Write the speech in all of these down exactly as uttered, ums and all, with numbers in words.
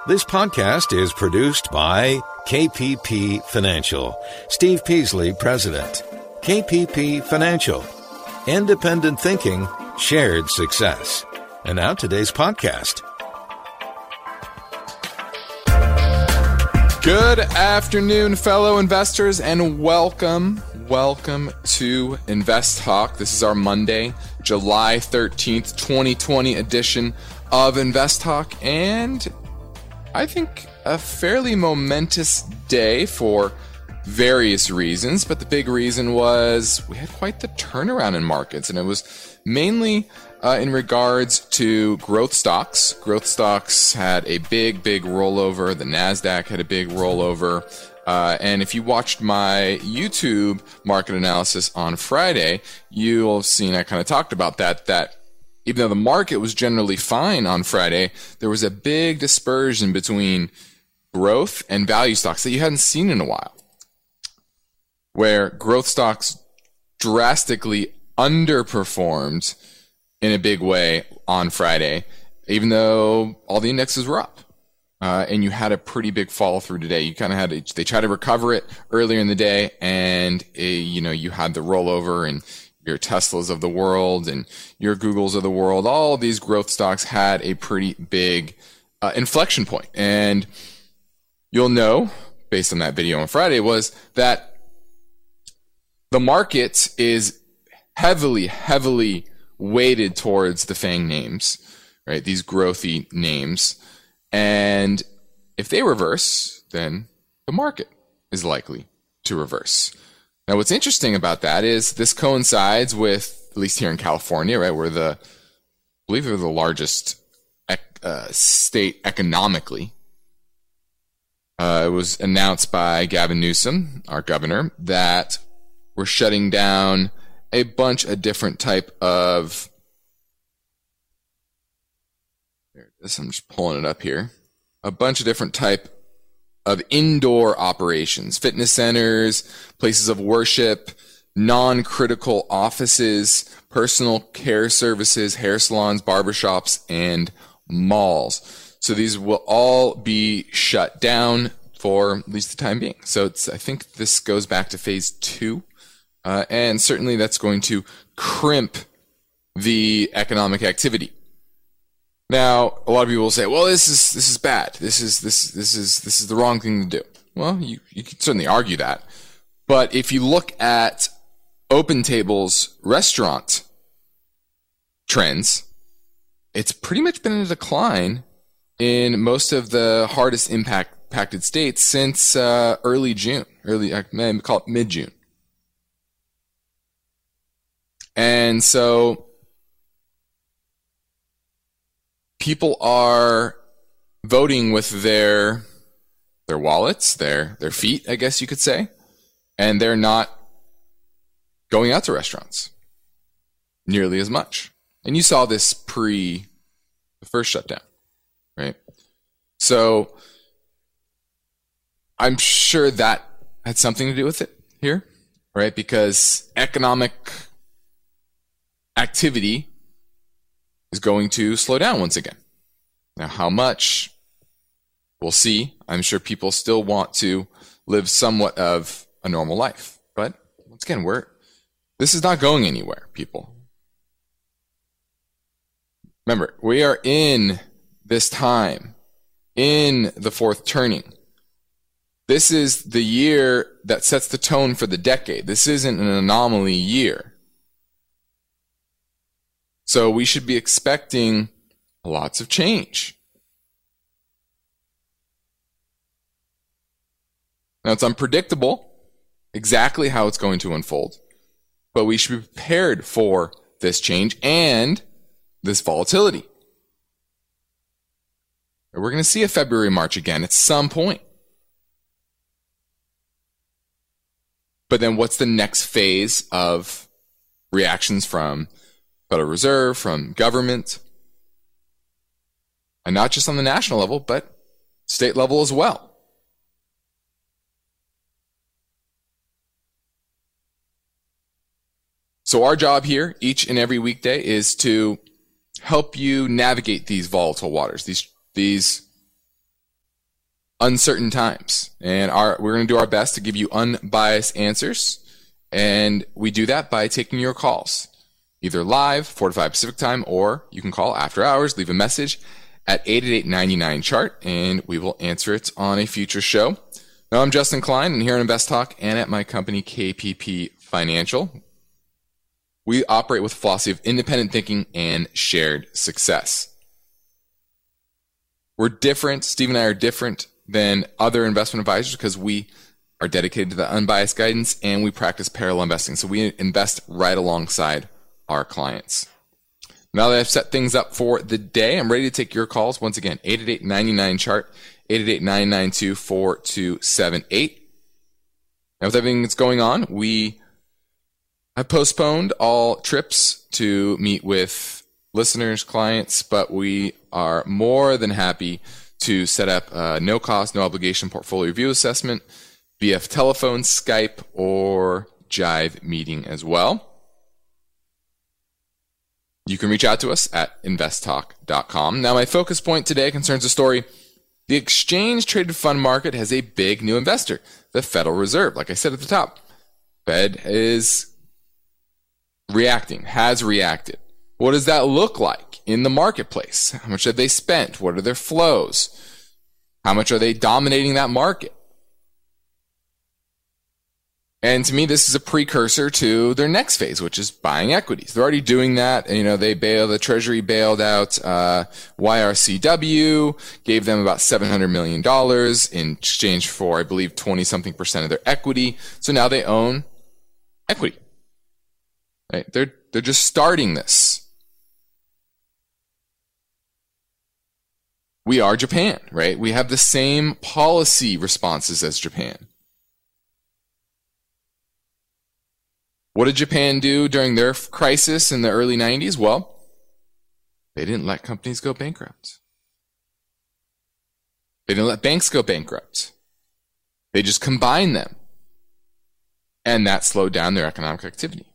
This podcast is produced by K P P Financial. Steve Peasley, President. K P P Financial. Independent thinking, shared success. And now today's podcast. Good afternoon, fellow investors, and welcome, welcome to Invest Talk. This is our Monday, July thirteenth, twenty twenty edition of Invest Talk, and I think a fairly momentous day for various reasons, but the big reason was we had quite the turnaround in markets, and it was mainly uh, in regards to growth stocks. Growth stocks had a big, big rollover. The NASDAQ had a big rollover. Uh, and if you watched my YouTube market analysis on Friday, you'll have seen I kind of talked about that, that even though the market was generally fine on Friday, there was a big dispersion between growth and value stocks that you hadn't seen in a while, where growth stocks drastically underperformed in a big way on Friday, even though all the indexes were up. Uh, and you had a pretty big fall through today. You kind of had to, they tried to recover it earlier in the day, and uh, you know, you had the rollover, and your Teslas of the world and your Googles of the world, all these growth stocks had a pretty big uh, inflection point. And you'll know, based on that video on Friday, was that the market is heavily, heavily weighted towards the FANG names, right? These growthy names. And if they reverse, then the market is likely to reverse. Now, what's interesting about that is this coincides with, at least here in California, right, we're the, I believe we're the largest uh, state economically. Uh, it was announced by Gavin Newsom, our governor, that we're shutting down a bunch of different type of, there it is, I'm just pulling it up here, a bunch of different type of indoor operations, fitness centers, places of worship, non-critical offices, personal care services, hair salons, barbershops, and malls. So these will all be shut down for at least the time being. So it's, I think this goes back to phase two. Uh, and certainly that's going to crimp the economic activity. Now, a lot of people will say, well, this is, this is bad. This is, this, this is, this is the wrong thing to do. Well, you, you can certainly argue that. But if you look at OpenTable's restaurant trends, it's pretty much been in a decline in most of the hardest impact, impacted states since, uh, early June, early, I may call it mid-June. And so, people are voting with their their wallets, their their feet, I guess you could say, and they're not going out to restaurants nearly as much. And you saw this pre the first shutdown, right? So I'm sure that had something to do with it here, right? Because economic activity is going to slow down once again. Now, how much? We'll see. I'm sure people still want to live somewhat of a normal life. But once again, we're, this is not going anywhere, people. Remember, we are in this time, in the fourth turning. This is the year that sets the tone for the decade. This isn't an anomaly year. So we should be expecting lots of change. Now, it's unpredictable exactly how it's going to unfold, but we should be prepared for this change and this volatility. We're going to see a February, March again at some point. But then what's the next phase of reactions from Federal Reserve, from government? And not just on the national level, but state level as well. So our job here, each and every weekday, is to help you navigate these volatile waters, these these uncertain times. And our, we're going to do our best to give you unbiased answers. And we do that by taking your calls, either live, four to five Pacific time, or you can call after hours, leave a message at eight eight eight, nine nine, chart, and we will answer it on a future show. Now, I'm Justin Klein, and here on Invest Talk and at my company, K P P Financial, we operate with a philosophy of independent thinking and shared success. We're different. Steve and I are different than other investment advisors because we are dedicated to the unbiased guidance and we practice parallel investing. So we invest right alongside our clients. Now that I've set things up for the day, I'm ready to take your calls. Once again, eight eight eight, nine nine, chart, eight eight eight, nine nine two, four two seven eight. Now with everything that's going on, we have postponed all trips to meet with listeners, clients, but we are more than happy to set up a no-cost, no-obligation portfolio review assessment via telephone, Skype, or Jive meeting as well. You can reach out to us at invest talk dot com. Now, my focus point today concerns a story. The exchange-traded fund market has a big new investor, the Federal Reserve. Like I said at the top, Fed is reacting, has reacted. What does that look like in the marketplace? How much have they spent? What are their flows? How much are they dominating that market? And to me, this is a precursor to their next phase, which is buying equities. They're already doing that. You know, they bailed, the Treasury bailed out uh, Y R C W, gave them about seven hundred million dollars in exchange for, I believe, twenty-something percent of their equity. So now they own equity. Right? They're they're just starting this. We are Japan, right? We have the same policy responses as Japan. What did Japan do during their crisis in the early nineties? Well, they didn't let companies go bankrupt. They didn't let banks go bankrupt. They just combined them. And that slowed down their economic activity.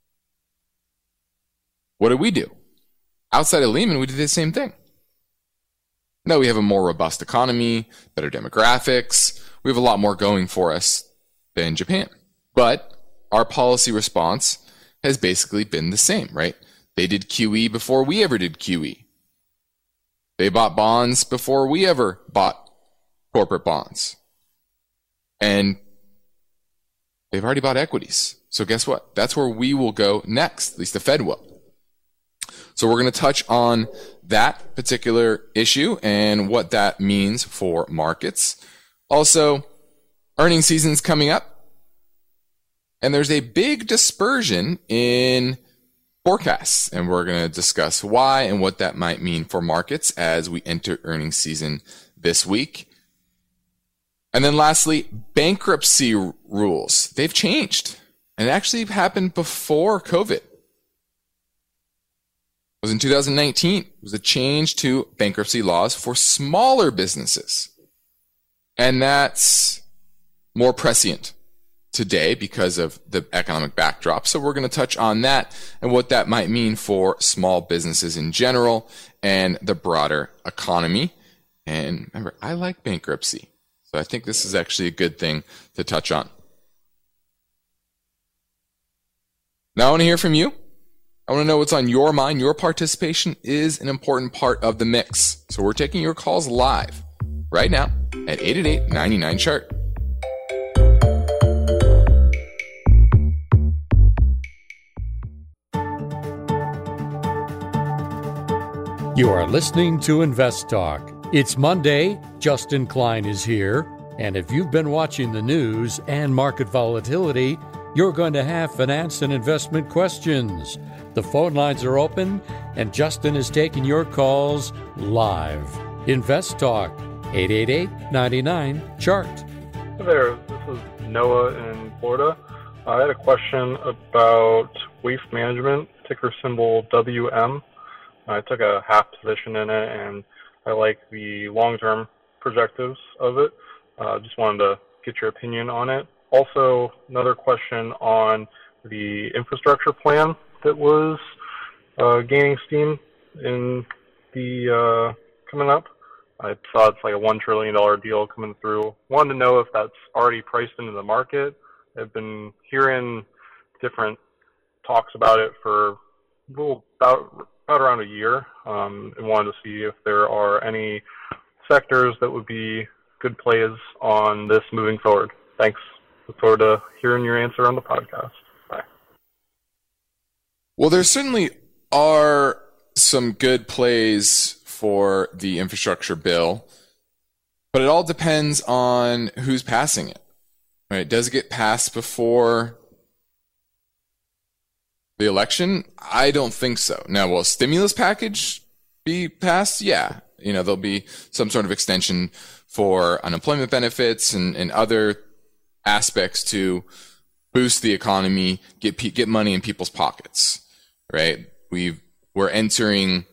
What did we do? Outside of Lehman, we did the same thing. No, we have a more robust economy, better demographics. We have a lot more going for us than Japan. But our policy response has basically been the same, right? They did Q E before we ever did Q E. They bought bonds before we ever bought corporate bonds. And they've already bought equities. So guess what? That's where we will go next, at least the Fed will. So we're going to touch on that particular issue and what that means for markets. Also, earnings season's coming up. And there's a big dispersion in forecasts, and we're going to discuss why and what that might mean for markets as we enter earnings season this week. And then lastly, bankruptcy r- rules. They've changed, and it actually happened before COVID. It was in two thousand nineteen. It was a change to bankruptcy laws for smaller businesses. And that's more prescient today because of the economic backdrop. So we're going to touch on that and what that might mean for small businesses in general and the broader economy. And remember, I like bankruptcy. So I think this is actually a good thing to touch on. Now I want to hear from you. I want to know what's on your mind. Your participation is an important part of the mix. So we're taking your calls live right now at eight eight eight, nine nine, chart. You are listening to Invest Talk. It's Monday, Justin Klein is here, and if you've been watching the news and market volatility, you're going to have finance and investment questions. The phone lines are open, and Justin is taking your calls live. Invest Talk, eight eight eight, nine nine, chart. Hi there, this is Noah in Florida. I had a question about Waste Management, ticker symbol W M. I took a half position in it, and I like the long-term projectives of it. Uh, just wanted to get your opinion on it. Also, another question on the infrastructure plan that was uh, gaining steam in the uh, coming up. I saw it's like a one trillion dollars deal coming through. Wanted to know if that's already priced into the market. I've been hearing different talks about it for a little, about, about around a year, um, and wanted to see if there are any sectors that would be good plays on this moving forward. Thanks. Look forward to hearing your answer on the podcast. Bye. Well, there certainly are some good plays for the infrastructure bill, but it all depends on who's passing it. Right? Does it get passed before the election? I don't think so. Now, will a stimulus package be passed? Yeah. You know, there'll be some sort of extension for unemployment benefits and, and other aspects to boost the economy, get get money in people's pockets, right? We've, we're entering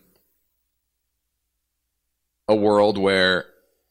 a world where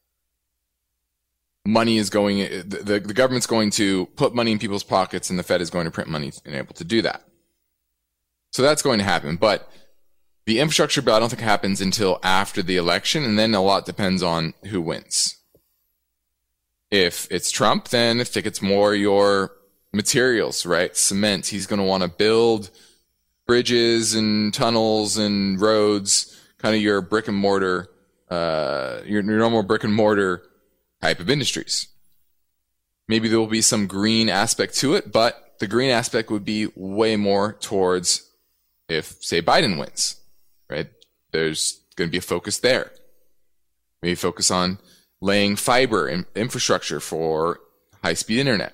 money is going, the, the government's going to put money in people's pockets and the Fed is going to print money and able to do that. So that's going to happen. But the infrastructure bill, I don't think happens until after the election, and then a lot depends on who wins. If it's Trump, then I think it's more your materials, right? Cement. He's going to want to build bridges and tunnels and roads, kind of your brick and mortar, uh, your, your normal brick and mortar type of industries. Maybe there will be some green aspect to it, but the green aspect would be way more towards if, say, Biden wins, right? There's going to be a focus there. Maybe focus on laying fiber and infrastructure for high-speed internet.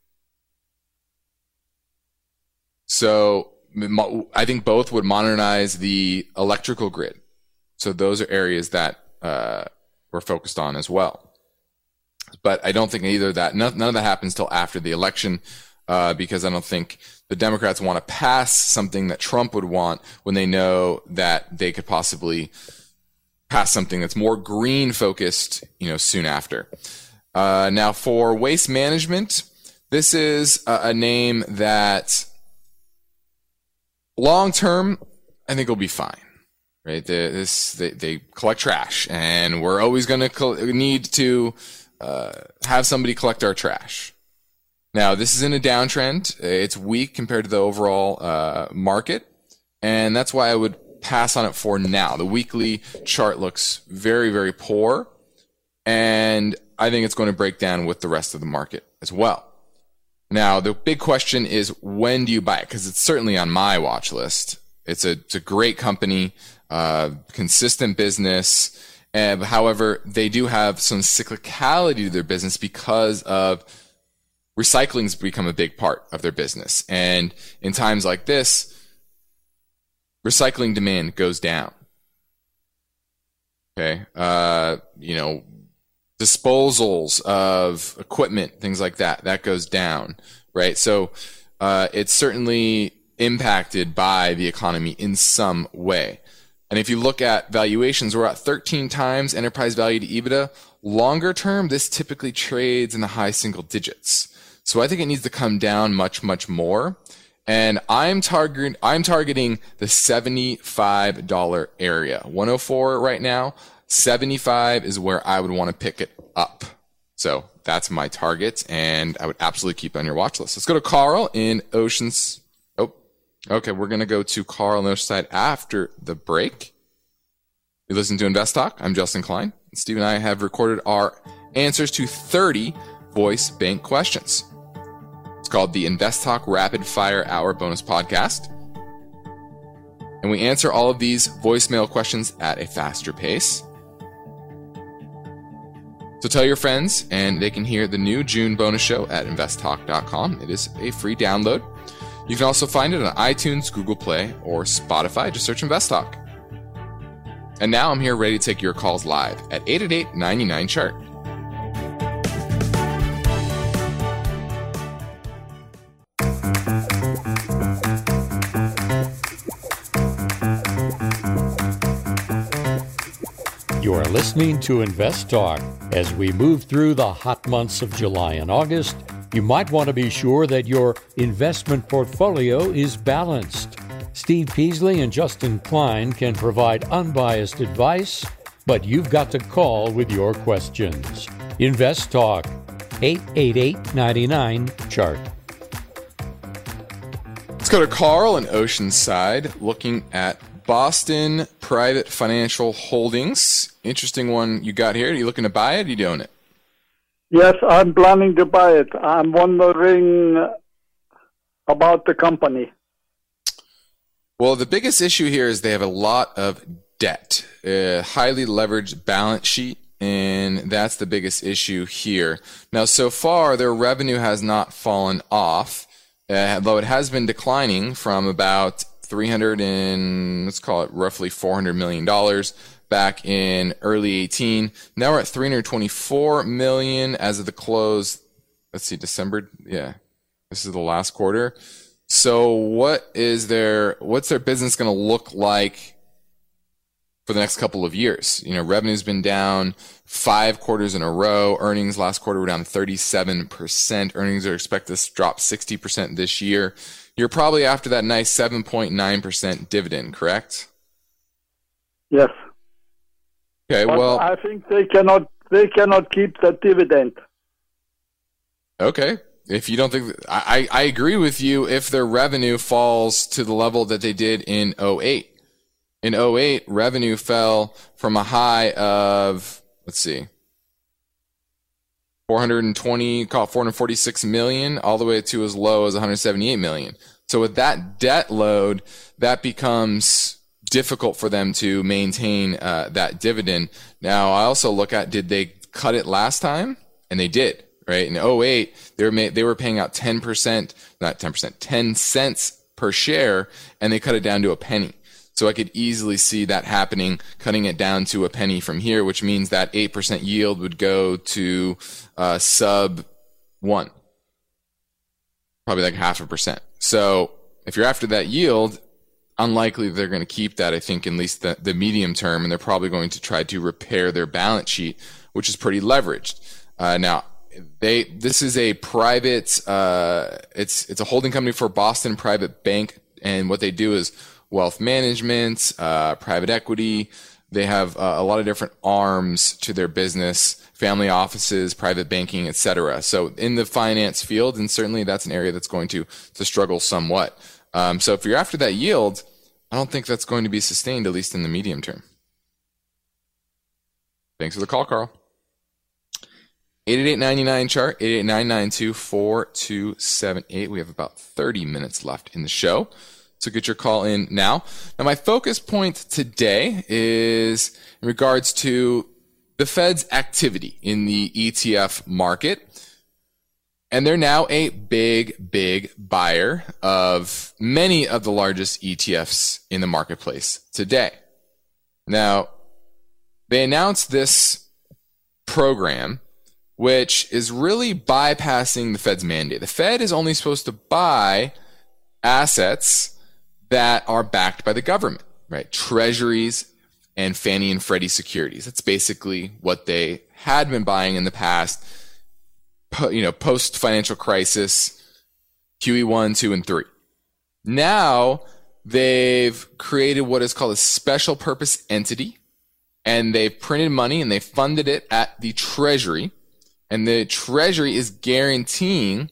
So I think both would modernize the electrical grid. So those are areas that uh, we're focused on as well. But I don't think either of that, none, none of that happens till after the election, uh, because I don't think the Democrats want to pass something that Trump would want when they know that they could possibly pass something that's more green focused, you know, soon after. Uh, now for waste management, this is a, a name that long term, I think will be fine, right? The, this, they, they collect trash, and we're always going to need to uh, have somebody collect our trash. Now, this is in a downtrend. It's weak compared to the overall uh, market, and that's why I would pass on it for now. The weekly chart looks very, very poor, and I think it's going to break down with the rest of the market as well. Now, the big question is, when do you buy it? Because it's certainly on my watch list. It's a, it's a great company, uh, consistent business. And, however, they do have some cyclicality to their business because of recycling's become a big part of their business. And in times like this, recycling demand goes down. Okay. Uh, you know, disposals of equipment, things like that, that goes down, right? So, uh, it's certainly impacted by the economy in some way. And if you look at valuations, we're at thirteen times enterprise value to EBITDA. Longer term, this typically trades in the high single digits. So I think it needs to come down much, much more. And I'm targeting, I'm targeting the seventy-five dollars area. one oh four right now. seventy-five is where I would want to pick it up. So that's my target, and I would absolutely keep it on your watch list. Let's go to Carl in Oceans. Oh, okay. We're going to go to Carl on the Oceanside after the break. You listen to Invest Talk. I'm Justin Klein. Steve and I have recorded our answers to thirty voice bank questions. It's called the Invest Talk Rapid Fire Hour Bonus Podcast. And we answer all of these voicemail questions at a faster pace. So tell your friends, and they can hear the new June bonus show at invest talk dot com. It is a free download. You can also find it on iTunes, Google Play, or Spotify. Just search Invest Talk. And now I'm here ready to take your calls live at eight eight eight, nine nine, chart. You are listening to Invest Talk. As we move through the hot months of July and August, you might want to be sure that your investment portfolio is balanced. Steve Peasley and Justin Klein can provide unbiased advice but you've got to call with your questions. Invest Talk, eight eight eight, nine nine, chart. Let's go to Carl in Oceanside, looking at Boston Private Financial Holdings. Interesting one you got here. Are you looking to buy it? Or are you own it? Yes, I'm planning to buy it. I'm wondering about the company. Well, the biggest issue here is they have a lot of debt, a highly leveraged balance sheet, and that's the biggest issue here. Now, so far, their revenue has not fallen off, uh, though it has been declining from about three hundred and let's call it roughly four hundred million dollars back in early eighteen. Now we're at three hundred twenty-four million dollars as of the close. Let's see, December. Yeah, this is the last quarter. So what is their, what's their business going to look like for the next couple of years? You know, revenue's been down five quarters in a row. Earnings last quarter were down thirty-seven percent. Earnings are expected to drop sixty percent this year. You're probably after that nice seven point nine percent dividend, correct? Yes. Okay, but well, I think they cannot they cannot keep the dividend. Okay. If you don't think, I, I agree with you if their revenue falls to the level that they did in oh eight. In oh eight, revenue fell from a high of, let's see, four hundred twenty, call it four hundred forty-six million, all the way to as low as one hundred seventy-eight million. So with that debt load, that becomes difficult for them to maintain uh, that dividend. Now, I also look at, did they cut it last time? And they did, right? In oh eight, they were ma- they were paying out ten percent, not ten percent, ten cents per share, and they cut it down to a penny. So I could easily see that happening, cutting it down to a penny from here, which means that eight percent yield would go to uh, sub one, probably like half a percent. So if you're after that yield, unlikely they're going to keep that, I think, at least the, the medium term, and they're probably going to try to repair their balance sheet, which is pretty leveraged. Uh, now, they this is a private, uh, it's it's a holding company for Boston Private Bank, and what they do is wealth management, uh, private equity. They have uh, a lot of different arms to their business, family offices, private banking, et cetera. So in the finance field, and certainly that's an area that's going to, to struggle somewhat. Um, so if you're after that yield, I don't think that's going to be sustained, at least in the medium term. Thanks for the call, Carl. eight eight eight, nine nine, chart, eight eight eight, nine nine two, four two seven eight. We have about thirty minutes left in the show. So get your call in now. Now, my focus point today is in regards to the Fed's activity in the E T F market. And they're now a big, big buyer of many of the largest E T Fs in the marketplace today. Now, they announced this program, which is really bypassing the Fed's mandate. The Fed is only supposed to buy assets that are backed by the government, right? Treasuries and Fannie and Freddie securities. That's basically what they had been buying in the past, you know, post financial crisis, Q E one, two, and three. Now they've created what is called a special purpose entity, and they've printed money and they funded it at the Treasury, and the Treasury is guaranteeing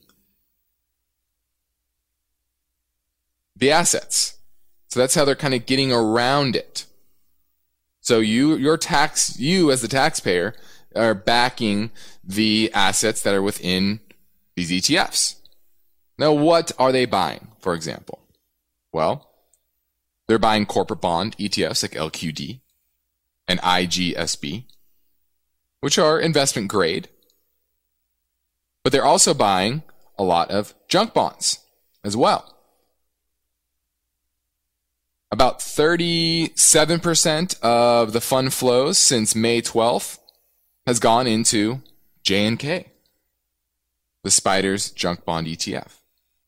the assets. So that's how they're kind of getting around it. So you, your tax, you as the taxpayer are backing the assets that are within these E T Fs. Now, what are they buying, for example? Well, they're buying corporate bond E T Fs like L Q D and I G S B, which are investment grade. But they're also buying a lot of junk bonds as well. About thirty-seven percent of the fund flows since May twelfth has gone into J and K, the Spiders Junk Bond E T F.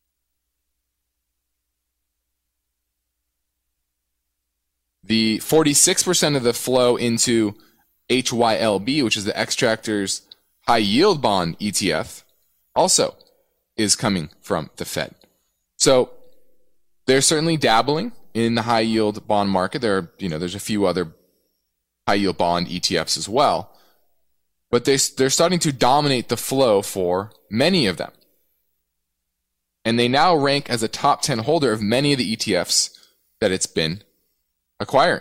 The forty-six percent of the flow into H Y L B, which is the Extractors High Yield Bond E T F, also is coming from the Fed. So they're certainly dabbling in the high yield bond market. There are, you know, there's a few other high yield bond E T Fs as well. But they, they're starting to dominate the flow for many of them. And they now rank as a top ten holder of many of the E T Fs that it's been acquiring.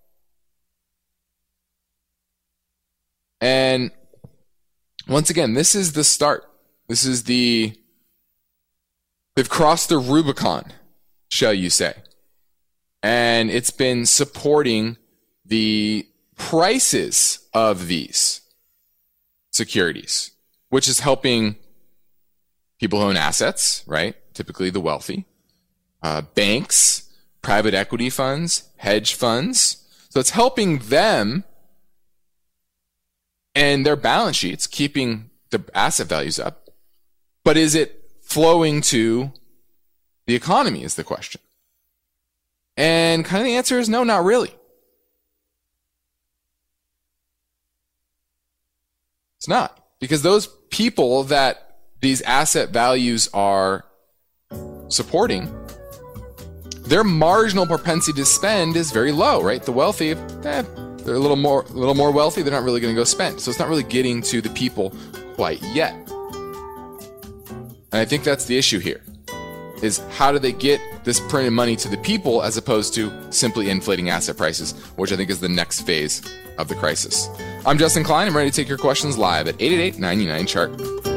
And once again, this is the start. This is the, they've crossed the Rubicon, shall you say. And it's been supporting the prices of these securities, which is helping people who own assets, right? Typically the wealthy, uh, banks, private equity funds, hedge funds. So it's helping them and their balance sheets, keeping the asset values up. But is it flowing to the economy is the question. And kind of the answer is no, not really. It's not. Because those people that these asset values are supporting, their marginal propensity to spend is very low, right? The wealthy, eh, they're a little more, a little more wealthy. They're not really going to go spend. So it's not really getting to the people quite yet. And I think that's the issue here, is how do they get this printed money to the people as opposed to simply inflating asset prices, which I think is the next phase of the crisis. I'm Justin Klein. I'm ready to take your questions live at eight eight eight, nine nine, chart.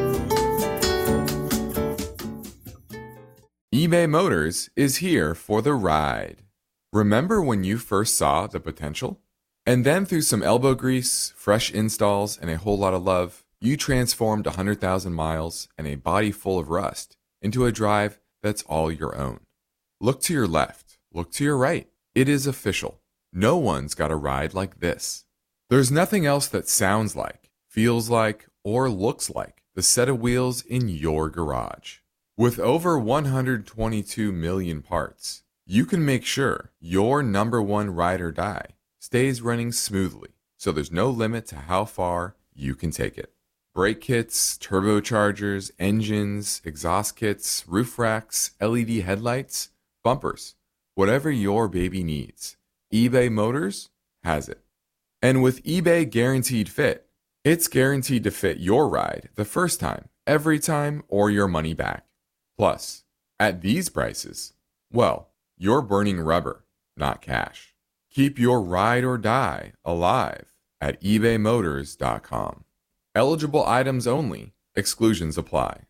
eBay Motors is here for the ride. Remember when you first saw the potential? And then through some elbow grease, fresh installs, and a whole lot of love, you transformed one hundred thousand miles and a body full of rust into a drive that's all your own. Look to your left. Look to your right. It is official. No one's got a ride like this. There's nothing else that sounds like, feels like, or looks like the set of wheels in your garage. With over one hundred twenty-two million parts, you can make sure your number one ride or die stays running smoothly, so there's no limit to how far you can take it. Brake kits, turbochargers, engines, exhaust kits, roof racks, L E D headlights, bumpers, whatever your baby needs, eBay Motors has it. And with eBay Guaranteed Fit, it's guaranteed to fit your ride the first time, every time, or your money back. Plus, at these prices, well, you're burning rubber, not cash. Keep your ride or die alive at ebay motors dot com. Eligible items only. Exclusions apply.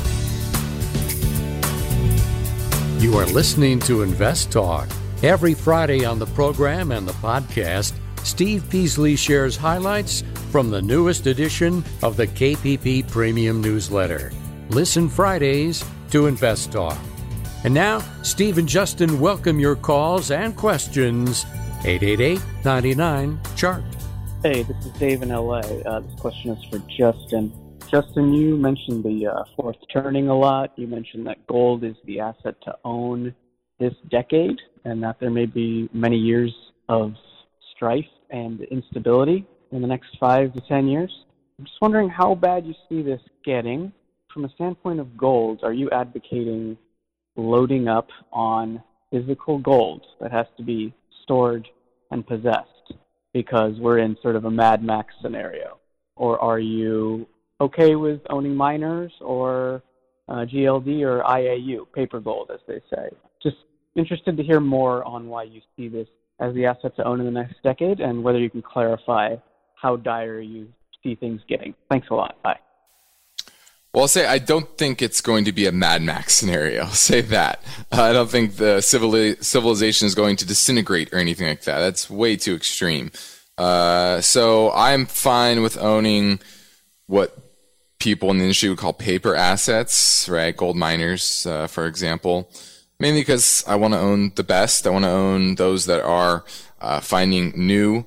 You are listening to Invest Talk. Every Friday on the program and the podcast, Steve Peasley shares highlights from the newest edition of the K P P Premium Newsletter. Listen Fridays to Invest Talk. And now, Steve and Justin welcome your calls and questions. eight eight eight, nine nine, chart. Hey, this is Dave in L A. Uh, this question is for Justin. Justin, you mentioned the uh, fourth turning a lot. You mentioned that gold is the asset to own this decade and that there may be many years of strife and instability in the next five to ten years. I'm just wondering how bad you see this getting. From a standpoint of gold, are you advocating loading up on physical gold that has to be stored and possessed because we're in sort of a Mad Max scenario? Or are you okay with owning miners or uh, G L D or I A U, paper gold, as they say? Just interested to hear more on why you see this as the asset to own in the next decade and whether you can clarify how dire you see things getting. Thanks a lot. Bye. Well, I'll say I don't think it's going to be a Mad Max scenario. I'll say that. Uh, I don't think the civili- civilization is going to disintegrate or anything like that. That's way too extreme. Uh, so I'm fine with owning what people in the industry would call paper assets, right? Gold miners, uh, for example. Mainly because I want to own the best. I want to own those that are uh, finding new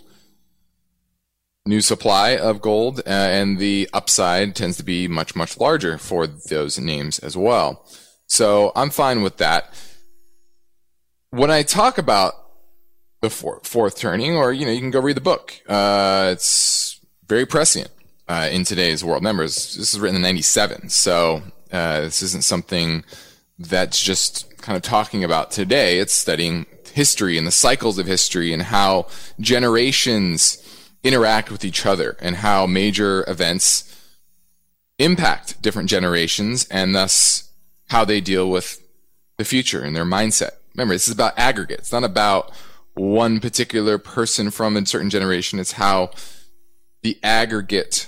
new supply of gold, uh, and the upside tends to be much, much larger for those names as well. So I'm fine with that. When I talk about the four, fourth turning, or, you know, you can go read the book. Uh, it's very prescient uh, in today's world. Remember, this is written in ninety-seven, so uh, this isn't something that's just kind of talking about today. It's studying history and the cycles of history and how generations interact with each other and how major events impact different generations and thus how they deal with the future and their mindset. Remember, this is about aggregate. It's not about one particular person from a certain generation. It's how the aggregate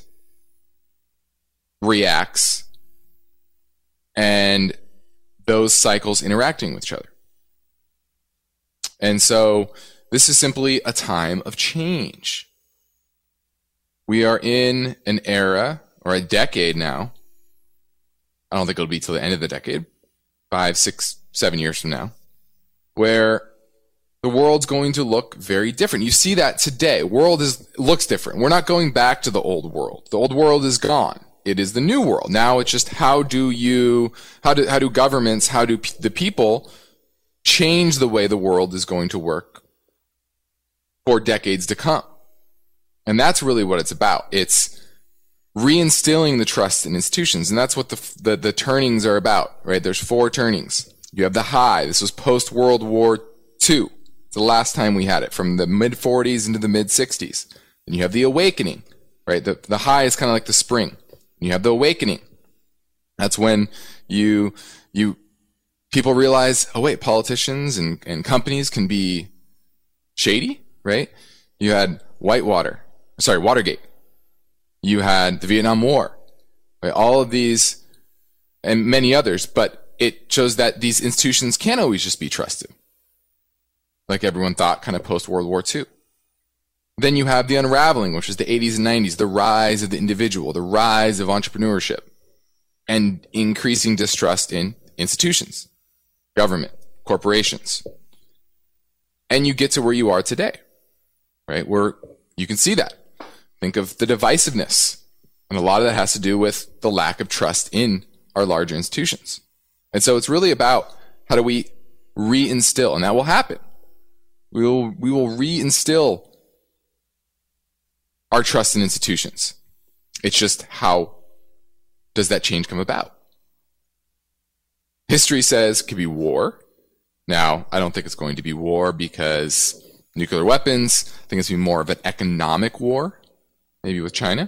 reacts and those cycles interacting with each other. And so this is simply a time of change. We are in an era or a decade now. I don't think it'll be till the end of the decade, five, six, seven years from now, where the world's going to look very different. You see that today. World is looks different. We're not going back to the old world. The old world is gone. It is the new world. Now it's just how do you, how do, how do governments, how do p- the people change the way the world is going to work for decades to come? And that's really what it's about. It's reinstilling the trust in institutions. And that's what the, the, the turnings are about, right? There's four turnings. You have the high. This was post-World War Two. It's the last time we had it, from the mid forties into the mid sixties. Then you have the awakening, right? The, the high is kind of like the spring. You have the awakening. That's when you, you, people realize, oh wait, politicians and, and companies can be shady, right? You had Whitewater, sorry, Watergate. You had the Vietnam War, right? All of these and many others, but it shows that these institutions can't always just be trusted, like everyone thought kind of post-World War Two. Then you have the unraveling, which is the eighties and nineties, the rise of the individual, the rise of entrepreneurship, and increasing distrust in institutions, government, corporations. And you get to where you are today, right? Where you can see that. Think of the divisiveness. And a lot of that has to do with the lack of trust in our larger institutions. And so it's really about how do we reinstill, and that will happen. We will, we will reinstill our trust in institutions. It's just how does that change come about? History says it could be war. Now, I don't think it's going to be war because nuclear weapons. I think it's going to be more of an economic war, maybe with China.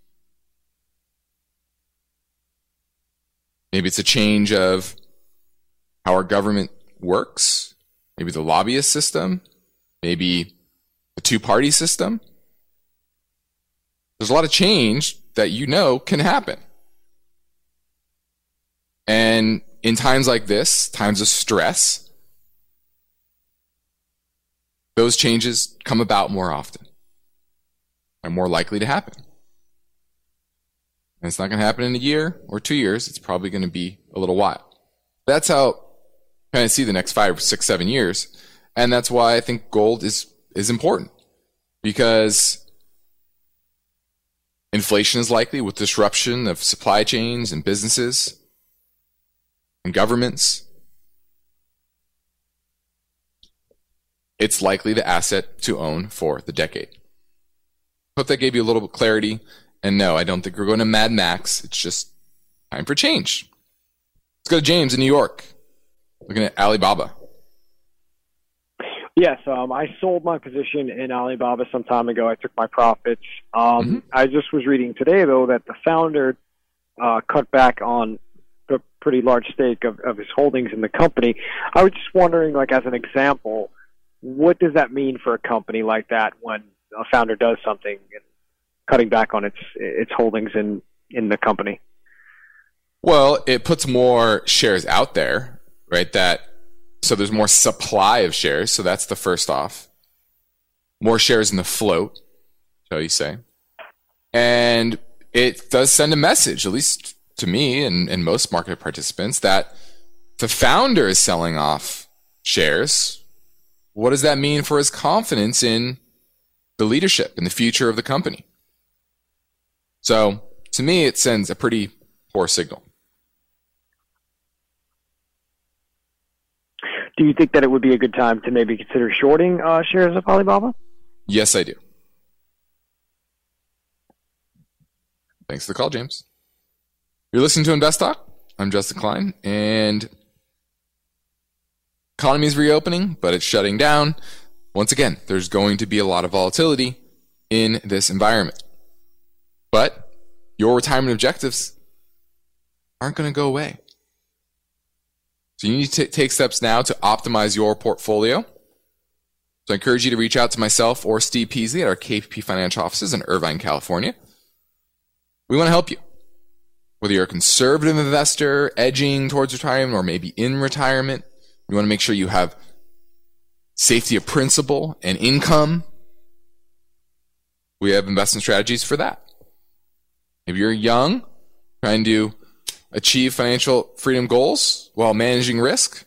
Maybe it's a change of how our government works. Maybe the lobbyist system. Maybe the two-party system. There's a lot of change that you know can happen. And in times like this, times of stress, those changes come about more often. Are more likely to happen. And it's not going to happen in a year or two years. It's probably going to be a little while. That's how I kind of see the next five, six, seven years. And that's why I think gold is, is important. Because inflation is likely with disruption of supply chains and businesses and governments. It's likely the asset to own for the decade. Hope that gave you a little bit of clarity. And no, I don't think we're going to Mad Max. It's just time for change. Let's go to James in New York, looking at Alibaba. Yes, um, I sold my position in Alibaba some time ago. I took my profits. Um, mm-hmm. I just was reading today, though, that the founder uh, cut back on a pretty large stake of, of his holdings in the company. I was just wondering, like, as an example, what does that mean for a company like that when a founder does something and cutting back on its its holdings in, in the company? Well, it puts more shares out there, right? That so there's more supply of shares. So that's the first off. More shares in the float, shall you say. And it does send a message, at least to me and, and most market participants, that the founder is selling off shares. What does that mean for his confidence in the leadership and the future of the company? So to me, it sends a pretty poor signal. Do you think that it would be a good time to maybe consider shorting uh, shares of Alibaba? Yes, I do. Thanks for the call, James. You're listening to Invest Talk. I'm Justin Klein, and economy is reopening, but it's shutting down. Once again, there's going to be a lot of volatility in this environment. But your retirement objectives aren't going to go away. So you need to t- take steps now to optimize your portfolio. So I encourage you to reach out to myself or Steve Peasley at our K P P Financial offices in Irvine, California. We want to help you. Whether you're a conservative investor edging towards retirement or maybe in retirement, you want to make sure you have safety of principal and income. We have investment strategies for that. If you're young, trying to achieve financial freedom goals while managing risk,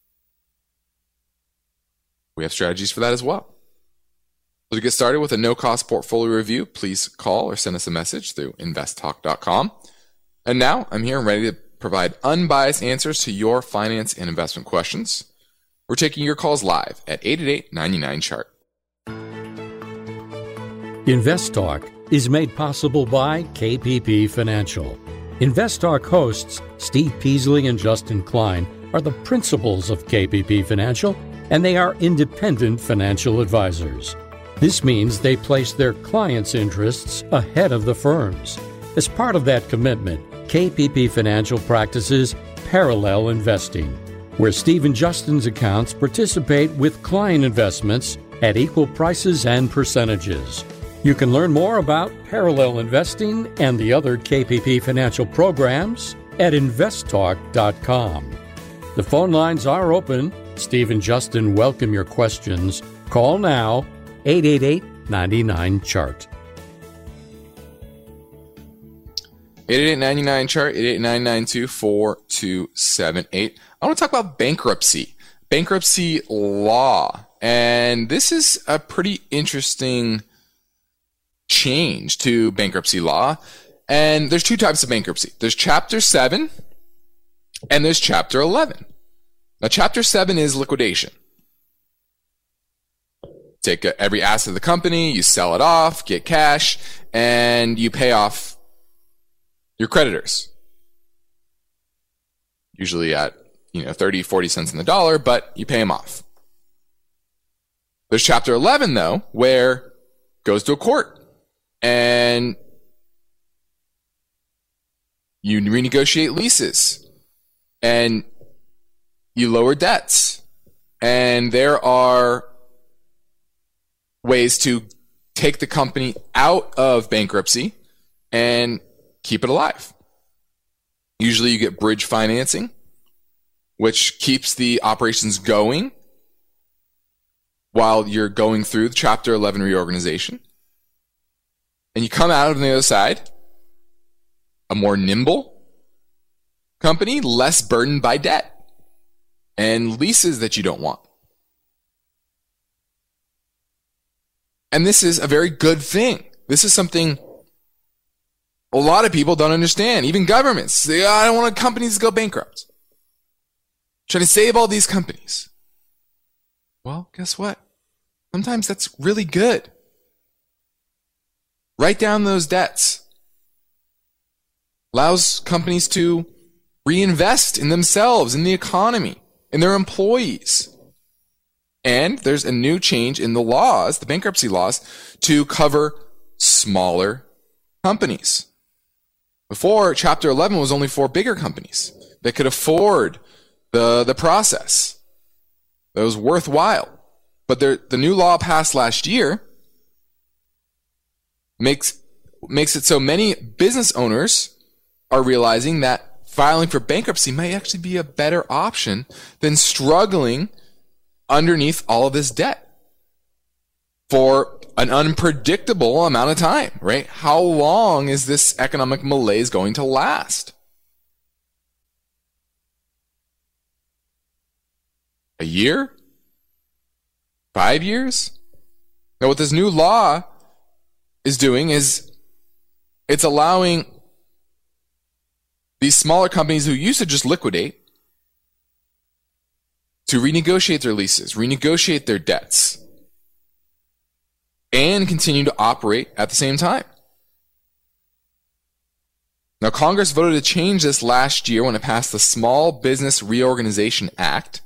we have strategies for that as well. So to get started with a no-cost portfolio review, please call or send us a message through invest talk dot com. And now I'm here and ready to provide unbiased answers to your finance and investment questions. We're taking your calls live at eight eight eight, nine nine, chart. Invest Talk is made possible by K P P Financial. Invest Talk hosts Steve Peasley and Justin Klein are the principals of K P P Financial, and they are independent financial advisors. This means they place their clients' interests ahead of the firm's. As part of that commitment, K P P Financial practices parallel investing, where Steve and Justin's accounts participate with client investments at equal prices and percentages. You can learn more about parallel investing and the other K P P Financial programs at invest talk dot com. The phone lines are open. Steve and Justin welcome your questions. Call now, eight eight eight, nine nine, chart. eight eight eight, nine nine, chart, eight eight nine, nine two, four two seven eight. I want to talk about bankruptcy, bankruptcy law. And this is a pretty interesting change to bankruptcy law. And there's two types of bankruptcy. There's Chapter seven and there's Chapter eleven. Now, Chapter seven is liquidation. Take every asset of the company, you sell it off, get cash, and you pay off your creditors. Usually at, you know, thirty, forty cents in the dollar, but you pay them off. There's Chapter eleven, though, where it goes to a court and you renegotiate leases and you lower debts. And there are ways to take the company out of bankruptcy and keep it alive. Usually you get bridge financing, which keeps the operations going while you're going through the Chapter eleven reorganization. And you come out on the other side a more nimble company, less burdened by debt and leases that you don't want. And this is a very good thing. This is something a lot of people don't understand. Even governments. They, oh, I don't want companies to go bankrupt. Trying to save all these companies. Well, guess what? Sometimes that's really good. Write down those debts. Allows companies to reinvest in themselves, in the economy, in their employees. And there's a new change in the laws, the bankruptcy laws, to cover smaller companies. Before, Chapter eleven was only for bigger companies that could afford the, the process. That was worthwhile. But there, the new law passed last year makes, makes it so many business owners are realizing that filing for bankruptcy might actually be a better option than struggling underneath all of this debt for an unpredictable amount of time, right? How long is this economic malaise going to last? A year? Five years? Now, what this new law is doing is it's allowing these smaller companies who used to just liquidate to renegotiate their leases, renegotiate their debts, and continue to operate at the same time. Now, Congress voted to change this last year when it passed the Small Business Reorganization Act,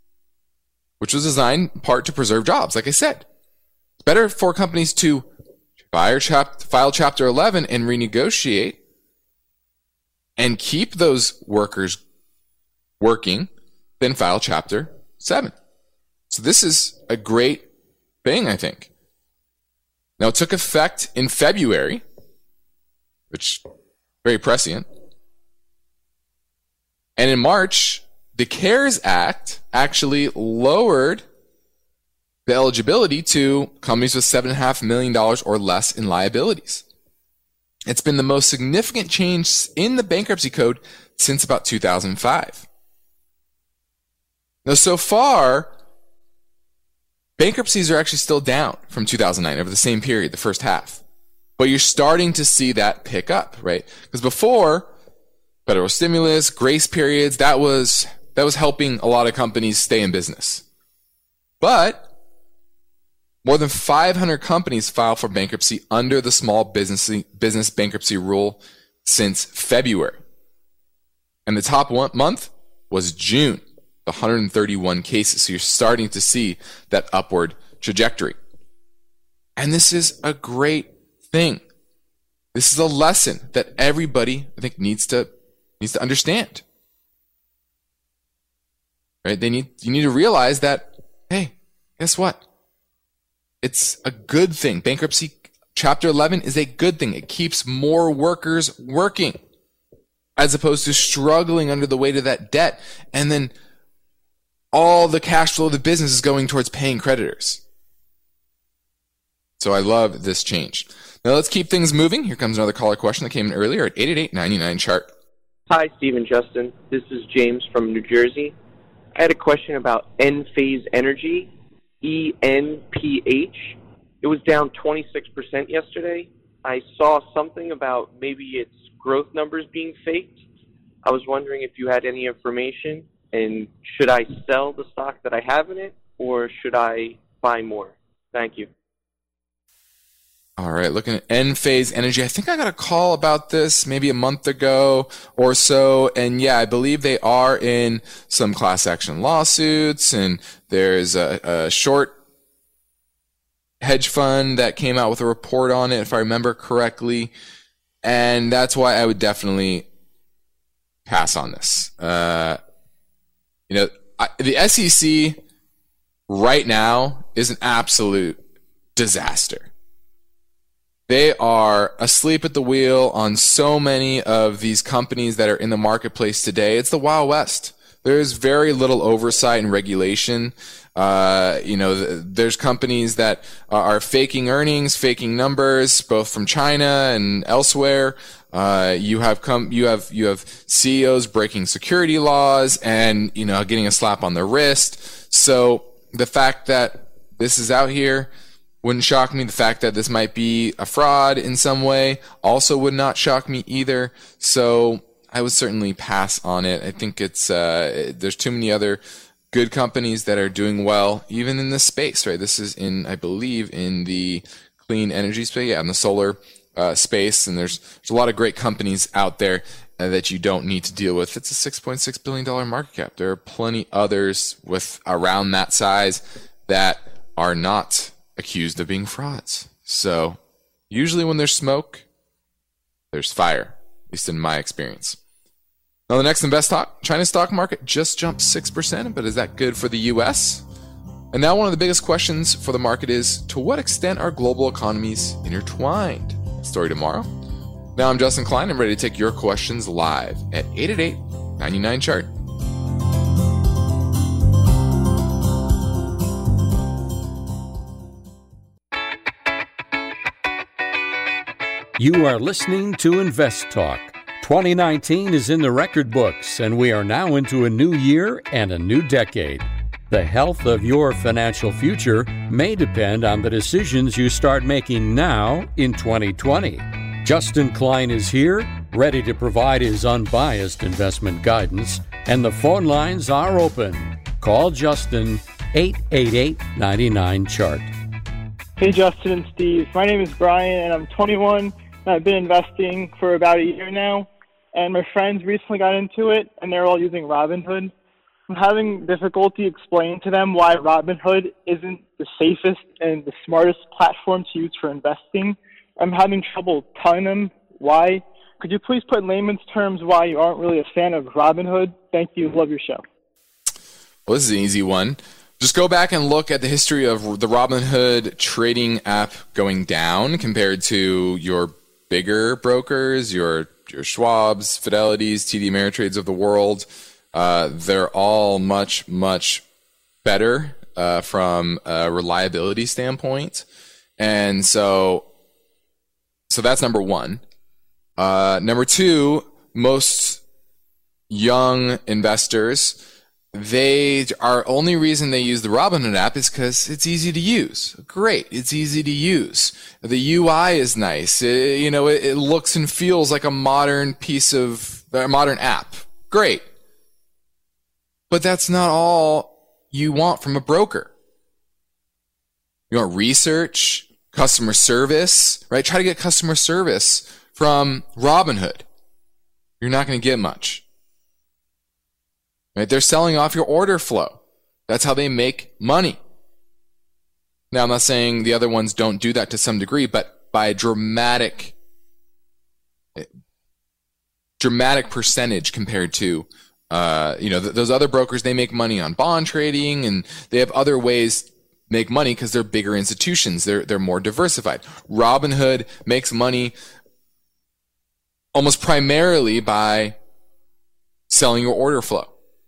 which was designed in part to preserve jobs. Like I said, it's better for companies to file, chap- file Chapter eleven and renegotiate and keep those workers working, then file Chapter seven. So this is a great thing, I think. Now, it took effect in February, which very prescient. And in March, the CARES Act actually lowered the eligibility to companies with seven point five million dollars or less in liabilities. It's been the most significant change in the bankruptcy code since about two thousand five. Now, so far, bankruptcies are actually still down from two thousand nine over the same period, the first half. But you're starting to see that pick up, right? Because before, federal stimulus, grace periods, that was that was helping a lot of companies stay in business. But more than five hundred companies filed for bankruptcy under the small business business bankruptcy rule since February. And the top one month was June, one hundred thirty-one cases. So you're starting to see that upward trajectory. And this is a great thing. This is a lesson that everybody, I think, needs to needs to understand. Right? They need you need to realize that, hey, guess what? It's a good thing. Bankruptcy Chapter eleven is a good thing. It keeps more workers working as opposed to struggling under the weight of that debt. And then all the cash flow of the business is going towards paying creditors. So I love this change. Now let's keep things moving. Here comes another caller question that came in earlier at eight eight eight, nine nine, chart. Hi, Steve and Justin. This is James from New Jersey. I had a question about Enphase Energy, E N P H. It was down twenty-six percent yesterday. I saw something about maybe its growth numbers being faked. I was wondering if you had any information, and should I sell the stock that I have in it, or should I buy more? Thank you. All right, looking at Enphase Energy. I think I got a call about this maybe a month ago or so. And yeah, I believe they are in some class action lawsuits. And there's a, a short hedge fund that came out with a report on it, if I remember correctly. And that's why I would definitely pass on this. Uh, you know, I, the S E C right now is an absolute disaster. They are asleep at the wheel on so many of these companies that are in the marketplace today. It's the Wild West. There's very little oversight and regulation. Uh, you know, there's companies that are faking earnings, faking numbers, both from China and elsewhere. Uh, you have come, you have, you have C E Os breaking security laws and, you know, getting a slap on the wrist. So the fact that this is out here wouldn't shock me. The fact that this might be a fraud in some way also would not shock me either. So I would certainly pass on it. I think it's, uh, there's too many other good companies that are doing well, even in this space, right? This is in, I believe, in the clean energy space, yeah, in the solar uh, space. And there's, there's a lot of great companies out there uh, that you don't need to deal with. It's a six point six billion dollars market cap. There are plenty others with around that size that are not accused of being frauds. So usually when there's smoke, there's fire, at least in my experience. Now the next Invest Talk, China's stock market just jumped six percent, but is that good for the U S? And now one of the biggest questions for the market is, to what extent are global economies intertwined? Story tomorrow. Now I'm Justin Klein. I'm ready to take your questions live at eight eight eight, nine nine, chart. You are listening to Invest Talk. twenty nineteen is in the record books, and we are now into a new year and a new decade. The health of your financial future may depend on the decisions you start making now in twenty twenty. Justin Klein is here, ready to provide his unbiased investment guidance, and the phone lines are open. Call Justin, eight eight eight, nine nine, chart. Hey, Justin and Steve. My name is Brian, and I'm twenty-one. I've been investing for about a year now, and my friends recently got into it, and they're all using Robinhood. I'm having difficulty explaining to them why Robinhood isn't the safest and the smartest platform to use for investing, I'm having trouble telling them why. Could you please put in layman's terms why you aren't really a fan of Robinhood? Thank you. Love your show. Well, this is an easy one. Just go back and look at the history of the Robinhood trading app going down compared to your bigger brokers, your your Schwabs, Fidelities, T D Ameritrades of the world. Uh, they're all much, much better uh, from a reliability standpoint. And so, so that's number one. Uh, number two, most young investors, they are only reason they use the Robinhood app is because it's easy to use. Great. It's easy to use. The U I is nice. It, you know, it, it looks and feels like a modern piece of, a modern app. Great. But that's not all you want from a broker. You want research, customer service, right? Try to get customer service from Robinhood. You're not going to get much. Right? They're selling off your order flow. That's how they make money. Now, I'm not saying the other ones don't do that to some degree, but by a dramatic, dramatic percentage compared to, uh, you know, th- those other brokers, they make money on bond trading and they have other ways to make money because they're bigger institutions. They're, they're more diversified. Robinhood makes money almost primarily by selling your order flow.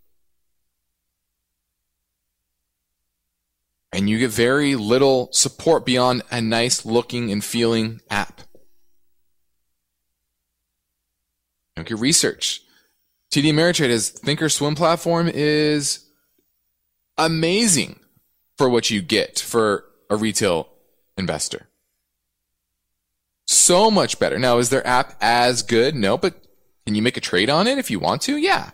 And you get very little support beyond a nice looking and feeling app. You don't get research. T D Ameritrade's Thinkorswim platform is amazing for what you get for a retail investor. So much better. Now, is their app as good? No, but can you make a trade on it if you want to? Yeah.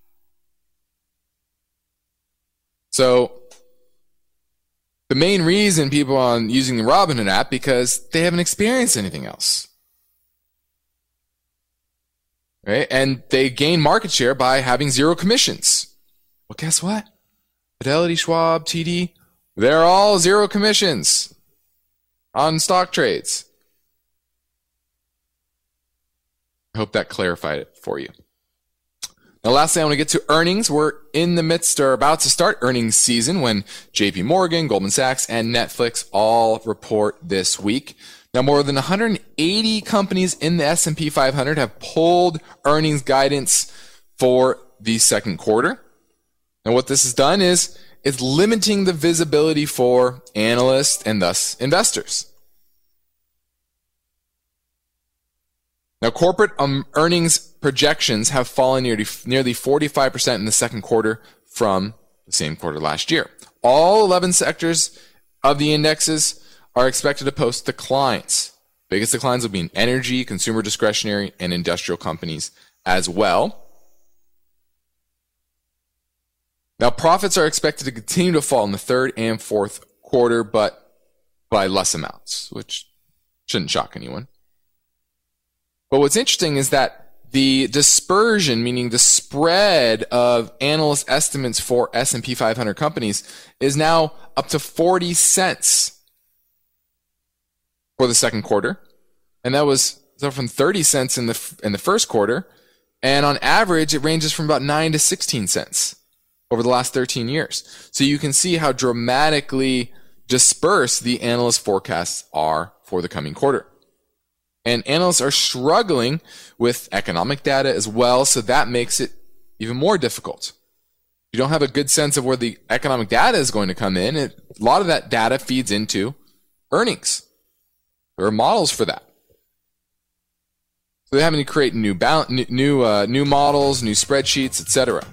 So, the main reason people are using the Robinhood app because they haven't experienced anything else. Right? And they gain market share by having zero commissions. Well, guess what? Fidelity, Schwab, T D, they're all zero commissions on stock trades. I hope that clarified it for you. Now, lastly, I want to get to earnings. We're in the midst or about to start earnings season when J P Morgan, Goldman Sachs, and Netflix all report this week. Now, more than one hundred eighty companies in the S and P five hundred have pulled earnings guidance for the second quarter. And what this has done is it's limiting the visibility for analysts and thus investors. Now, corporate um, earnings projections have fallen nearly, nearly forty-five percent in the second quarter from the same quarter last year. All eleven sectors of the indexes are expected to post declines. Biggest declines will be in energy, consumer discretionary, and industrial companies as well. Now, profits are expected to continue to fall in the third and fourth quarter, but by less amounts, which shouldn't shock anyone. But what's interesting is that the dispersion, meaning the spread of analyst estimates for S and P five hundred companies, is now up to forty cents for the second quarter. And that was so from thirty cents in the in the first quarter. And on average, it ranges from about nine to sixteen cents over the last thirteen years. So you can see how dramatically dispersed the analyst forecasts are for the coming quarter. And analysts are struggling with economic data as well, so that makes it even more difficult. You don't have a good sense of where the economic data is going to come in. It, a lot of that data feeds into earnings. There are models for that. So they're having to create new balance, new uh, new models, new spreadsheets, et cetera.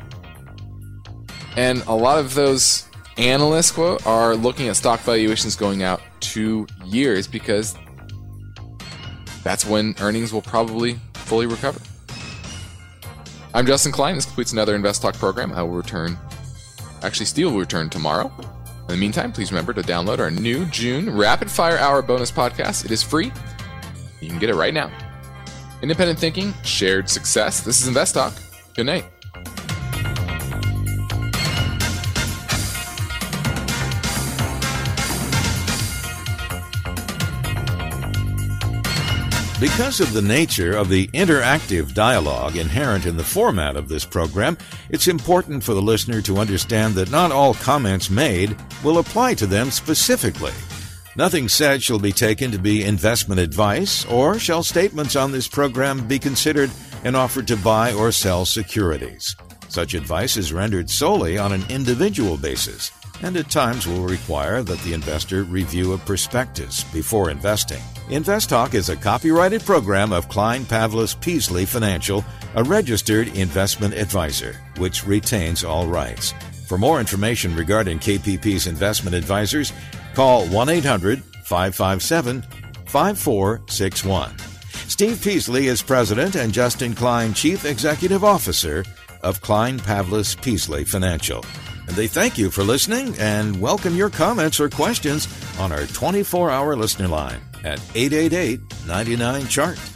And a lot of those analysts, quote, are looking at stock valuations going out two years because that's when earnings will probably fully recover. I'm Justin Klein. This completes another Invest Talk program. I will return. Actually, Steve will return tomorrow. In the meantime, please remember to download our new June Rapid Fire Hour bonus podcast. It is free. You can get it right now. Independent thinking, shared success. This is Invest Talk. Good night. Because of the nature of the interactive dialogue inherent in the format of this program, it's important for the listener to understand that not all comments made will apply to them specifically. Nothing said shall be taken to be investment advice, or shall statements on this program be considered an offer to buy or sell securities. Such advice is rendered solely on an individual basis, and at times will require that the investor review a prospectus before investing. InvestTalk is a copyrighted program of Klein Pavlis Peasley Financial, a registered investment advisor, which retains all rights. For more information regarding K P P's investment advisors, call one eight hundred five five seven five four six one. Steve Peasley is president and Justin Klein chief executive officer of Klein Pavlis Peasley Financial. And they thank you for listening and welcome your comments or questions on our twenty-four hour listener line at eight eight eight, nine nine, C H A R T.